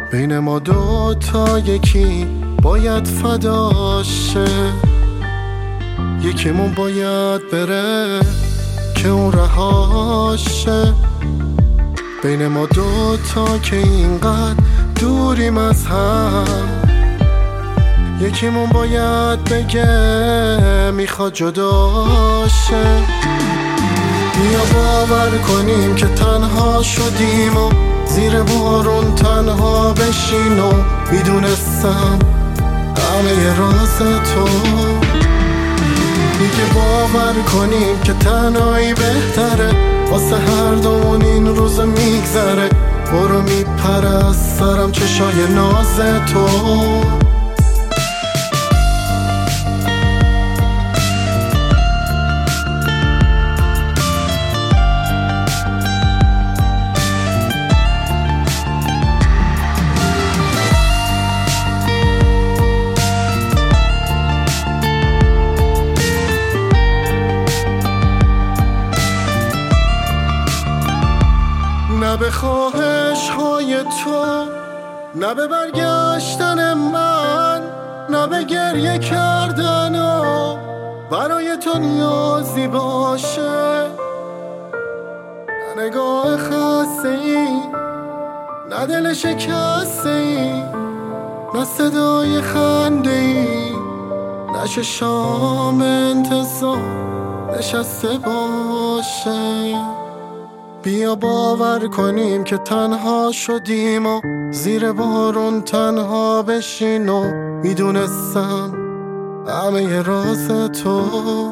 بین ما دوتا یکی باید فداشه، یکیمون باید بره که اون رهاشه. بین ما دوتا که اینقدر دوریم از هم، یکیمون باید بگه میخواد جداشه. بیا باور کنیم که تنها شدیم و زیر بارون تنها بشین و میدونستم همه راز تو. دیگه باور کنیم که تنهایی بهتره، واسه هر دومون این روز میگذره. برو میپره از سرم چشای ناز تو. نه به خواهش های تو، نه به برگشتن من، نه به گریه کردن و برای تو نیازی باشه. نه نگاه خسته ای، نه دل شکسته ای، نه صدای خنده ای، نه چشام انتظار نشسته باشه. بیا باور کنیم که تنها شدیم و زیر بارون تنها بشین و میدونستم همه راز تو.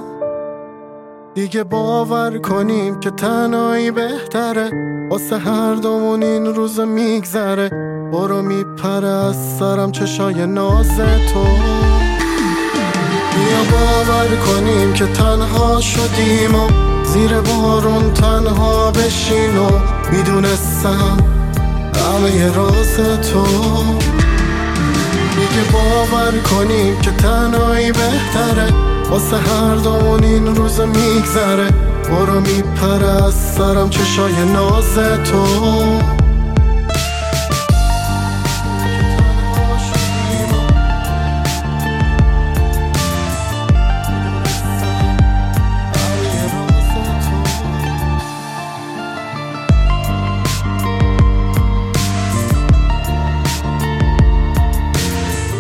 دیگه باور کنیم که تنهایی بهتره، واسه هر دومون این روز میگذره. برو میپره از سرم چشای ناز تو. بیا باور کنیم که تنها شدیم و زیر بارون تنها بشین و میدونستم همه راز تو. دیگه باور کنیم که تنهایی بهتره، واسه هر دومون این روز میگذره. برو میپره از سرم چشای ناز تو.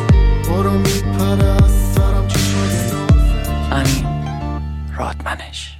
امین رادمنش.